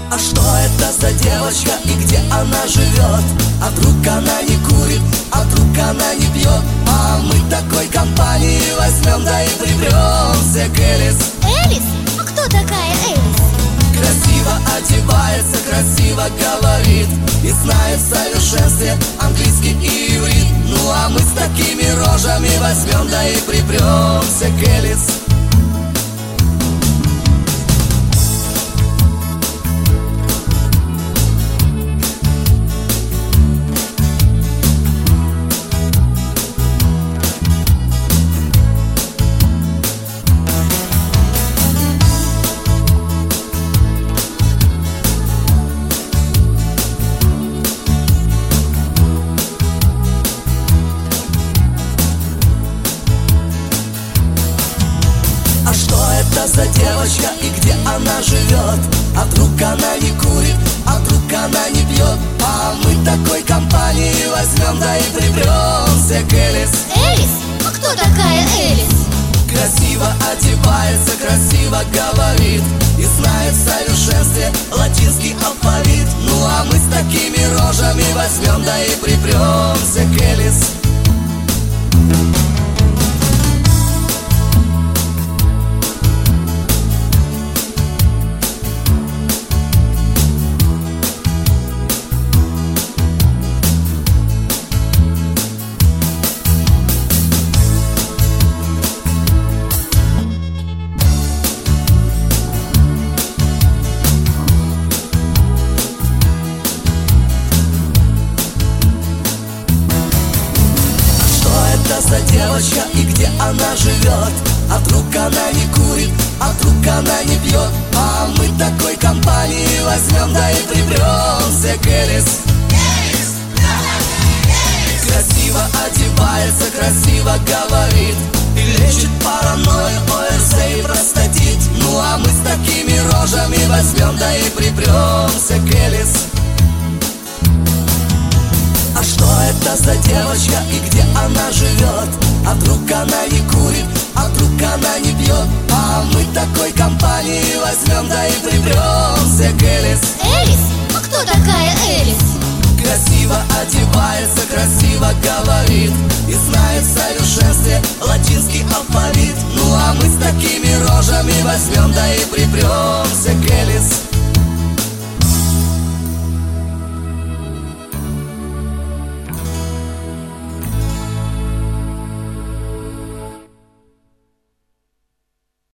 А что это за девочка и где она живет? А вдруг она не курит, а вдруг она не пьет? А мы такой компании возьмем, да и припремся к Элис. Элис? А кто такая Элис? Красиво одевается, красиво говорит и знает в совершенстве английский и иврит. Ну а мы с такими рожами возьмем, да и припремся к Элис. За девочка и где она живет? А вдруг она не курит, а вдруг она не пьет? А мы такой компании возьмем, да и припремся к Элис. Элис? А кто такая Элис? Красиво одевается, красиво говорит и знает в совершенстве латинский алфавит. Ну а мы с такими рожами возьмем, да и припремся к Элис. За девочка и где она живет? А вдруг она не курит, а вдруг она не пьет? А мы такой компании возьмем, да и припремся к Элис. Красиво одевается, красиво говорит и лечит паранойю, ОРЗ и простатит. Ну а мы с такими рожами возьмем, да и припремся к Элис. А что это за девочка и где она живет? А вдруг она не курит, а вдруг она не пьет? А мы такой компании возьмем, да и припремся к Элис. Элис? А кто такая Элис? Красиво одевается, красиво говорит и знает в совершенстве латинский алфавит. Ну а мы с такими рожами возьмем, да и припремся к Элис.